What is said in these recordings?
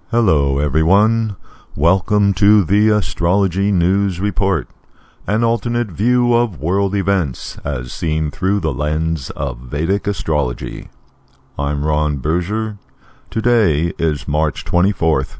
Hello everyone, welcome to the Astrology News Report, an alternate view of world events as seen through the lens of Vedic astrology. I'm Ron Berger. Today is March 24th,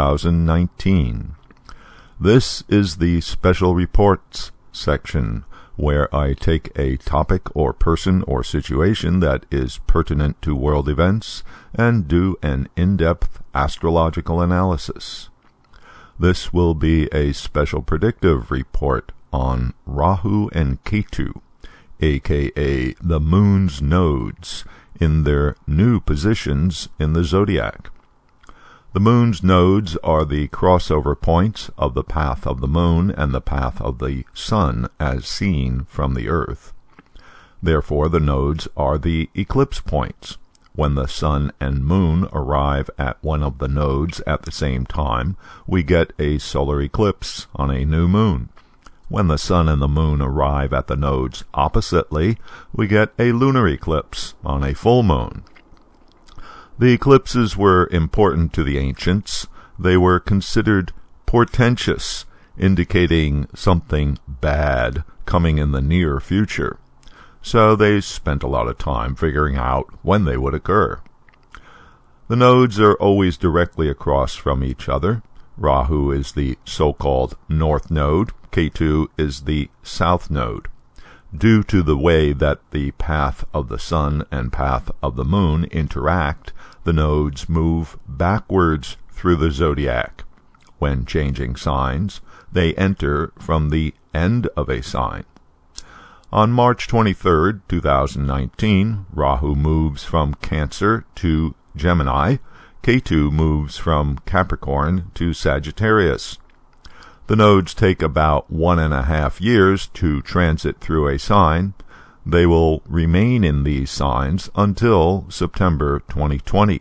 2019. This is the Special Reports section, where I take a topic or person or situation that is pertinent to world events and do an in-depth astrological analysis. This will be a special predictive report on Rahu and Ketu, aka the Moon's nodes, in their new positions in the zodiac. The Moon's nodes are the crossover points of the path of the Moon and the path of the Sun as seen from the Earth. Therefore, the nodes are the eclipse points. When the Sun and Moon arrive at one of the nodes at the same time, we get a solar eclipse on a new moon. When the Sun and the Moon arrive at the nodes oppositely, we get a lunar eclipse on a full moon. The eclipses were important to the ancients. They were considered portentous, indicating something bad coming in the near future. So they spent a lot of time figuring out when they would occur. The nodes are always directly across from each other. Rahu is the so-called north node. Ketu is the south node. Due to the way that the path of the Sun and path of the Moon interact, the nodes move backwards through the zodiac. When changing signs, they enter from the end of a sign. On March 23, 2019, Rahu moves from Cancer to Gemini. Ketu moves from Capricorn to Sagittarius. The nodes take about 1.5 years to transit through a sign. They will remain in these signs until September 2020.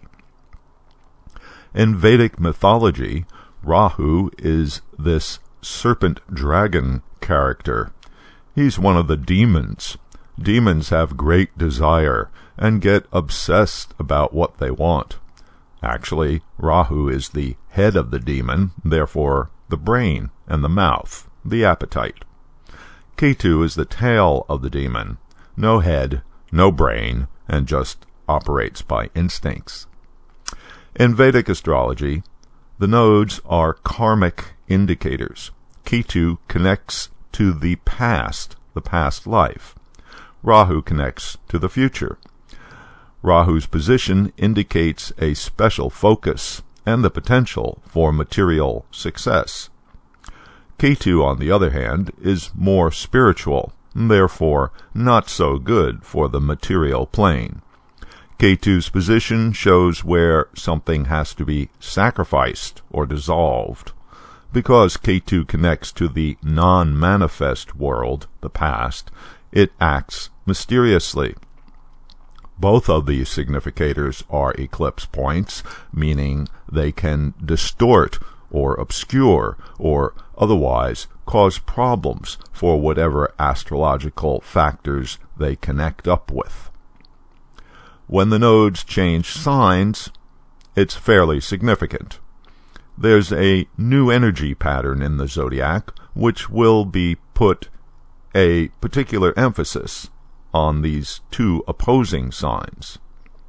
In Vedic mythology, Rahu is this serpent-dragon character. He's one of the demons. Demons have great desire and get obsessed about what they want. Actually, Rahu is the head of the demon, therefore the brain and the mouth, the appetite. Ketu is the tail of the demon. No head, no brain, and just operates by instincts. In Vedic astrology, the nodes are karmic indicators. Ketu connects to the past life. Rahu connects to the future. Rahu's position indicates a special focus and the potential for material success. Ketu, on the other hand, is more spiritual, therefore not so good for the material plane. Ketu's position shows where something has to be sacrificed or dissolved. Because Ketu connects to the non-manifest world, the past, it acts mysteriously. Both of these significators are eclipse points, meaning they can distort or obscure or otherwise cause problems for whatever astrological factors they connect up with. When the nodes change signs, it's fairly significant. There's a new energy pattern in the zodiac which will be put a particular emphasis on these two opposing signs.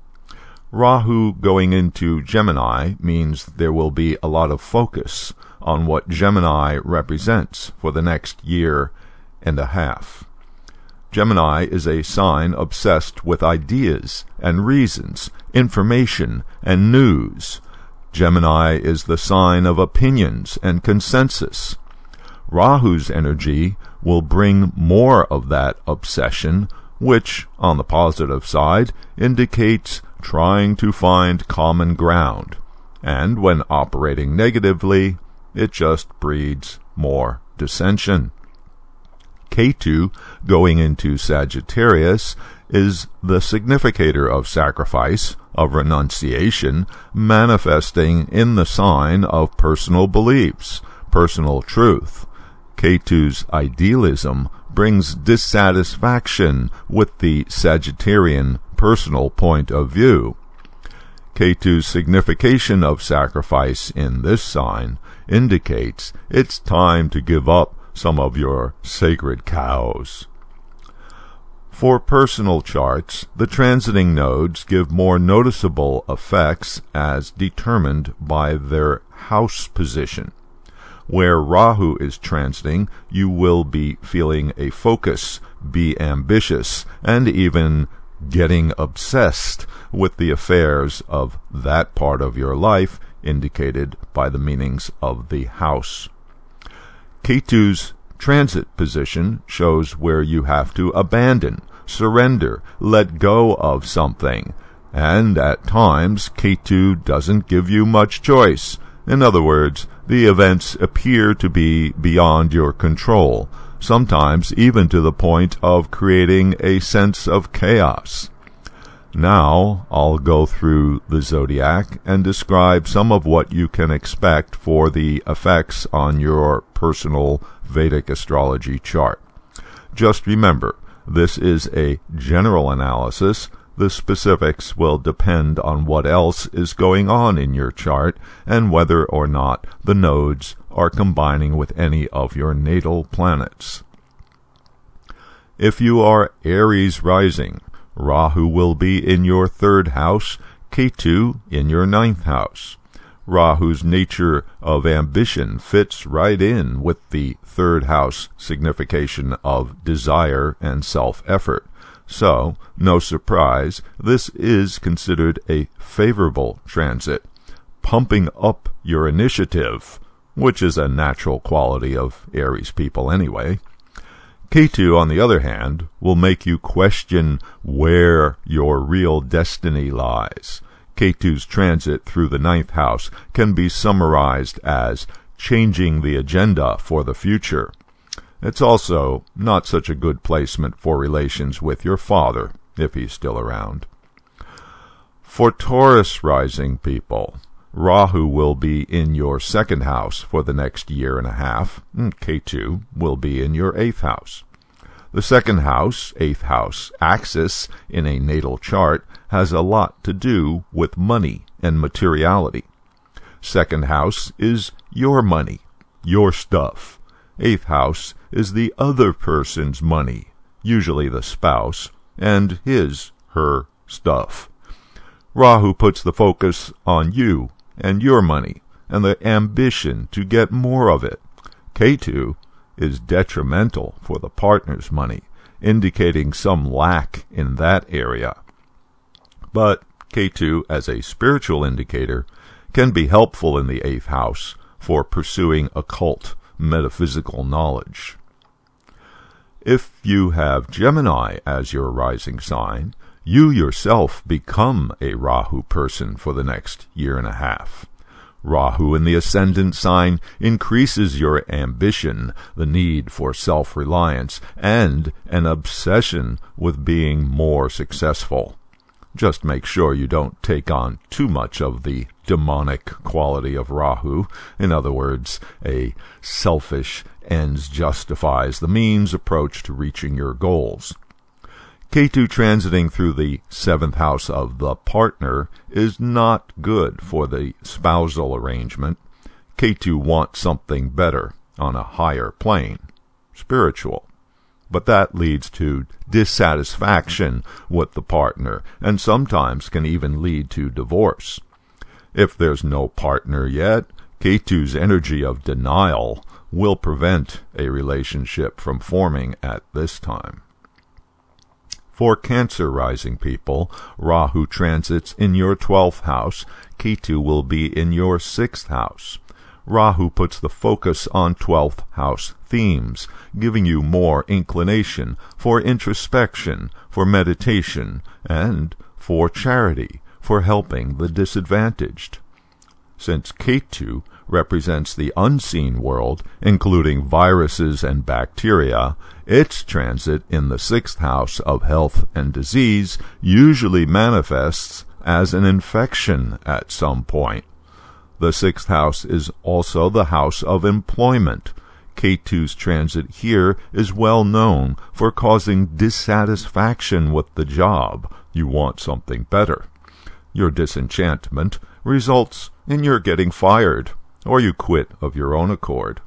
Rahu going into Gemini means there will be a lot of focus on what Gemini represents for the next 1.5 years. Gemini is a sign obsessed with ideas and reasons, information and news. Gemini is the sign of opinions and consensus. Rahu's energy will bring more of that obsession, which, on the positive side, indicates trying to find common ground, and when operating negatively, it just breeds more dissension. Ketu, going into Sagittarius, is the significator of sacrifice, of renunciation, manifesting in the sign of personal beliefs, personal truth. Ketu's idealism brings dissatisfaction with the Sagittarian personal point of view. Ketu's signification of sacrifice in this sign indicates it's time to give up some of your sacred cows. For personal charts, the transiting nodes give more noticeable effects as determined by their house position. Where Rahu is transiting, you will be feeling a focus, be ambitious, and even getting obsessed with the affairs of that part of your life, indicated by the meanings of the house. Ketu's transit position shows where you have to abandon, surrender, let go of something, and at times Ketu doesn't give you much choice. In other words, the events appear to be beyond your control, sometimes even to the point of creating a sense of chaos. Now I'll go through the zodiac and describe some of what you can expect for the effects on your personal Vedic astrology chart. Just remember, this is a general analysis. The specifics will depend on what else is going on in your chart and whether or not the nodes are combining with any of your natal planets. If you are Aries rising, Rahu will be in your 3rd house, Ketu in your 9th house. Rahu's nature of ambition fits right in with the 3rd house signification of desire and self-effort. So, no surprise, this is considered a favorable transit, pumping up your initiative, which is a natural quality of Aries people anyway. Ketu, on the other hand, will make you question where your real destiny lies. Ketu's transit through the 9th house can be summarized as changing the agenda for the future. It's also not such a good placement for relations with your father, if he's still around. For Taurus rising people, Rahu will be in your 2nd house for the next year and a half. Ketu will be in your 8th house. The 2nd house, 8th house axis in a natal chart has a lot to do with money and materiality. 2nd house is your money, your stuff. 8th house is the other person's money, usually the spouse, and her stuff. Rahu puts the focus on you and your money and the ambition to get more of it. Ketu is detrimental for the partner's money, indicating some lack in that area. But Ketu, as a spiritual indicator, can be helpful in the 8th house for pursuing occult metaphysical knowledge. If you have Gemini as your rising sign, you yourself become a Rahu person for the next year and a half. Rahu in the ascendant sign increases your ambition, the need for self-reliance, and an obsession with being more successful. Just make sure you don't take on too much of the demonic quality of Rahu. In other words, a selfish ends justifies the means approach to reaching your goals. Ketu transiting through the 7th house of the partner is not good for the spousal arrangement. Ketu wants something better on a higher plane, spiritual. But that leads to dissatisfaction with the partner, and sometimes can even lead to divorce. If there's no partner yet, Ketu's energy of denial will prevent a relationship from forming at this time. For Cancer rising people, Rahu transits in your 12th house. Ketu will be in your 6th house. Rahu puts the focus on 12th house themes, giving you more inclination for introspection, for meditation, and for charity, for helping the disadvantaged. Since Ketu represents the unseen world, including viruses and bacteria, its transit in the 6th house of health and disease usually manifests as an infection at some point. The 6th house is also the house of employment. Ketu's transit here is well known for causing dissatisfaction with the job. You want something better. Your disenchantment results in your getting fired, or you quit of your own accord.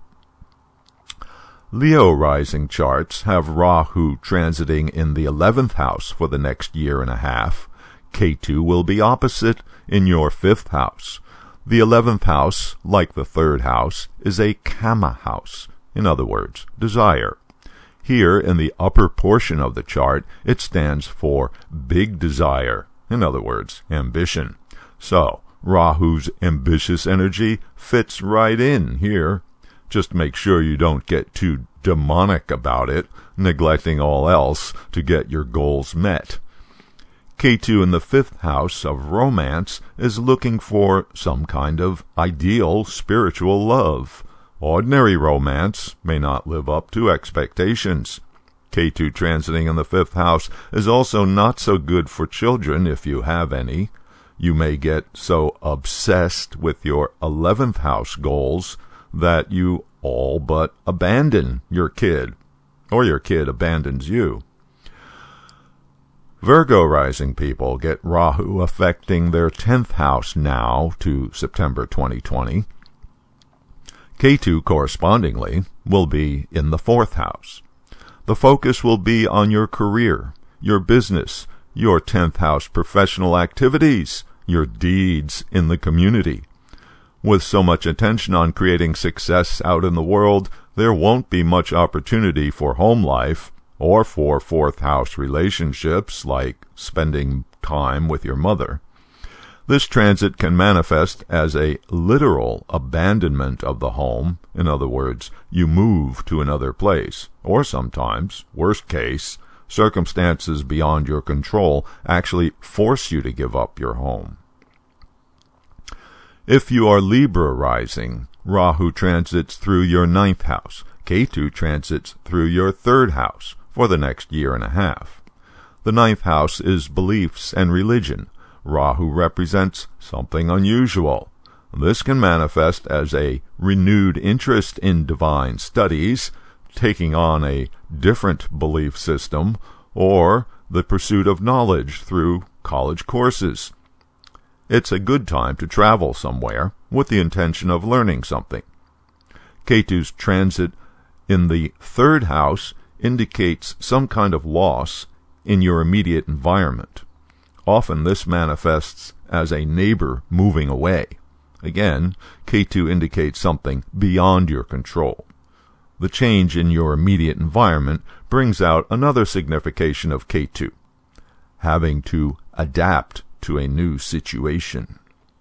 Leo rising charts have Rahu transiting in the 11th house for the next year and a half. Ketu will be opposite in your 5th house. The 11th house, like the 3rd house, is a Kama house, in other words, desire. Here, in the upper portion of the chart, it stands for big desire, in other words, ambition. So, Rahu's ambitious energy fits right in here. Just make sure you don't get too demonic about it, neglecting all else to get your goals met. Ketu in the 5th house of romance is looking for some kind of ideal spiritual love. Ordinary romance may not live up to expectations. Ketu transiting in the 5th house is also not so good for children if you have any. You may get so obsessed with your 11th house goals that you all but abandon your kid, or your kid abandons you. Virgo rising people get Rahu affecting their 10th house now to September 2020. Ketu, correspondingly, will be in the 4th house. The focus will be on your career, your business, your 10th house professional activities, your deeds in the community. With so much attention on creating success out in the world, there won't be much opportunity for home life or for 4th house relationships like spending time with your mother. This transit can manifest as a literal abandonment of the home. In other words, you move to another place, or sometimes, worst case, circumstances beyond your control actually force you to give up your home. If you are Libra rising, Rahu transits through your 9th house. Ketu transits through your 3rd house for the next year and a half. The 9th house is beliefs and religion. Rahu represents something unusual. This can manifest as a renewed interest in divine studies, taking on a different belief system, or the pursuit of knowledge through college courses. It's a good time to travel somewhere with the intention of learning something. Ketu's transit in the 3rd house indicates some kind of loss in your immediate environment. Often this manifests as a neighbor moving away. Again, Ketu indicates something beyond your control. The change in your immediate environment brings out another signification of Ketu, having to adapt to a new situation.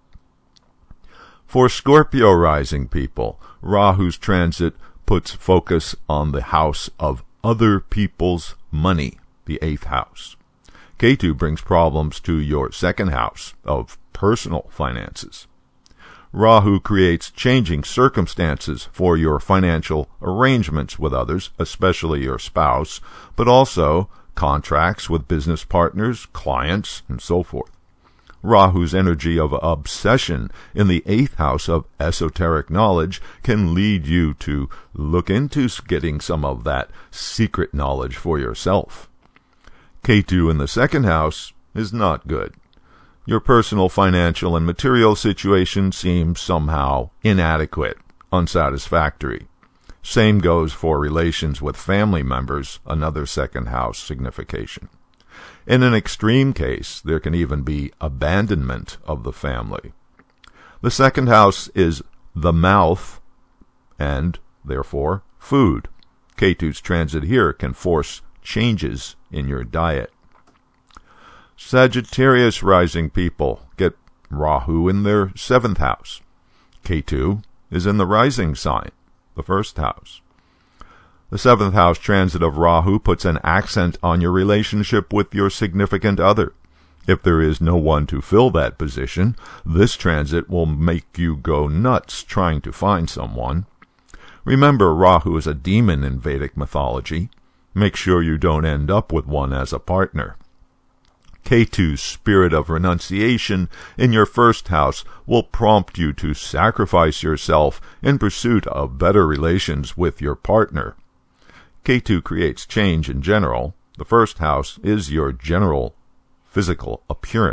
For Scorpio rising people, Rahu's transit puts focus on the house of other people's money, the 8th house. Ketu brings problems to your 2nd house of personal finances. Rahu creates changing circumstances for your financial arrangements with others, especially your spouse, but also contracts with business partners, clients, and so forth. Rahu's energy of obsession in the 8th house of esoteric knowledge can lead you to look into getting some of that secret knowledge for yourself. Ketu in the 2nd house is not good. Your personal, financial, and material situation seems somehow inadequate, unsatisfactory. Same goes for relations with family members, another 2nd house signification. In an extreme case, there can even be abandonment of the family. The 2nd house is the mouth and, therefore, food. Ketu's transit here can force changes in your diet. Sagittarius rising people get Rahu in their 7th house. Ketu is in the rising sign, the 1st house. The 7th house transit of Rahu puts an accent on your relationship with your significant other. If there is no one to fill that position, this transit will make you go nuts trying to find someone. Remember, Rahu is a demon in Vedic mythology. Make sure you don't end up with one as a partner. Ketu's spirit of renunciation in your 1st house will prompt you to sacrifice yourself in pursuit of better relations with your partner. Ketu creates change in general. The 1st house is your general physical appearance.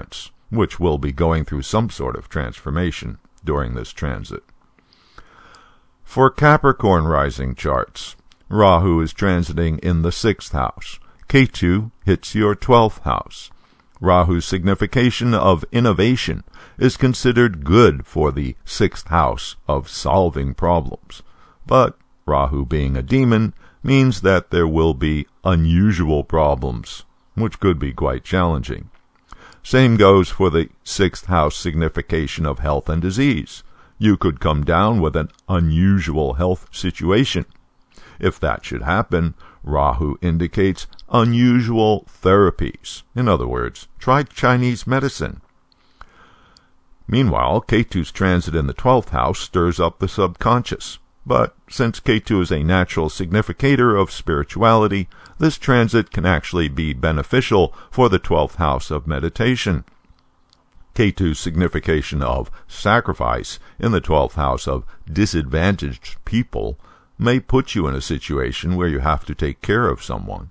which will be going through some sort of transformation during this transit. For Capricorn rising charts, Rahu is transiting in the 6th house. Ketu hits your 12th house. Rahu's signification of innovation is considered good for the 6th house of solving problems. But Rahu being a demon means that there will be unusual problems, which could be quite challenging. Same goes for the 6th house signification of health and disease. You could come down with an unusual health situation. If that should happen, Rahu indicates unusual therapies. In other words, try Chinese medicine. Meanwhile, Ketu's transit in the 12th house stirs up the subconscious. But since Ketu is a natural significator of spirituality, this transit can actually be beneficial for the 12th house of meditation. Ketu's signification of sacrifice in the 12th house of disadvantaged people may put you in a situation where you have to take care of someone.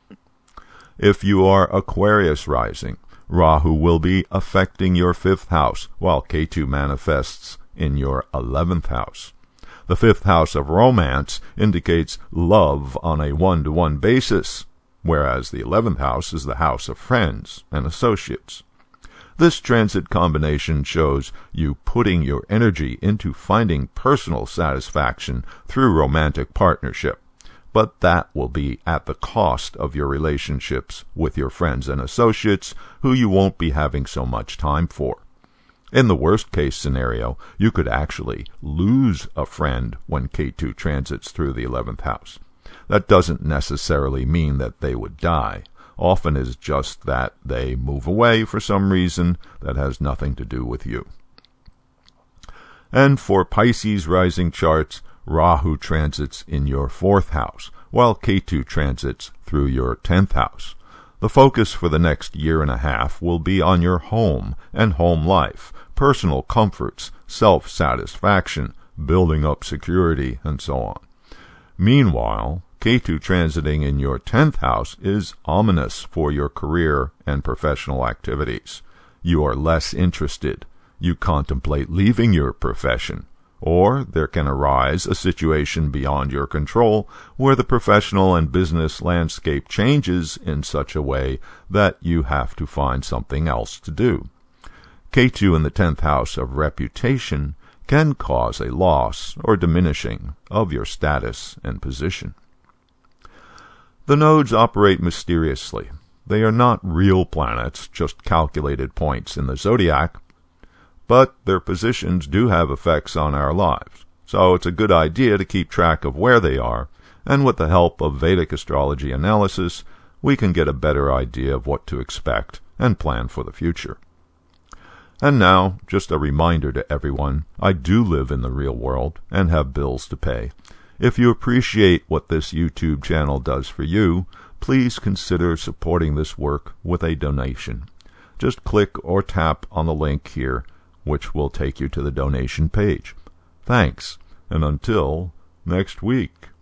If you are Aquarius rising, Rahu will be affecting your 5th house, while Ketu manifests in your 11th house. The 5th house of romance indicates love on a one-to-one basis, whereas the 11th house is the house of friends and associates. This transit combination shows you putting your energy into finding personal satisfaction through romantic partnership, but that will be at the cost of your relationships with your friends and associates who you won't be having so much time for. In the worst-case scenario, you could actually lose a friend when Ketu transits through the 11th house. That doesn't necessarily mean that they would die. Often is just that they move away for some reason that has nothing to do with you. And for Pisces rising charts, Rahu transits in your 4th house, while Ketu transits through your 10th house. The focus for the next year and a half will be on your home and home life, personal comforts, self-satisfaction, building up security, and so on. Meanwhile, Ketu transiting in your 10th house is ominous for your career and professional activities. You are less interested. You contemplate leaving your profession. Or there can arise a situation beyond your control where the professional and business landscape changes in such a way that you have to find something else to do. Ketu in the 10th house of reputation can cause a loss or diminishing of your status and position. The nodes operate mysteriously. They are not real planets, just calculated points in the zodiac, but their positions do have effects on our lives. So it's a good idea to keep track of where they are, and with the help of Vedic astrology analysis, we can get a better idea of what to expect and plan for the future. And now, just a reminder to everyone, I do live in the real world and have bills to pay. If you appreciate what this YouTube channel does for you, please consider supporting this work with a donation. Just click or tap on the link here, which will take you to the donation page. Thanks, and until next week.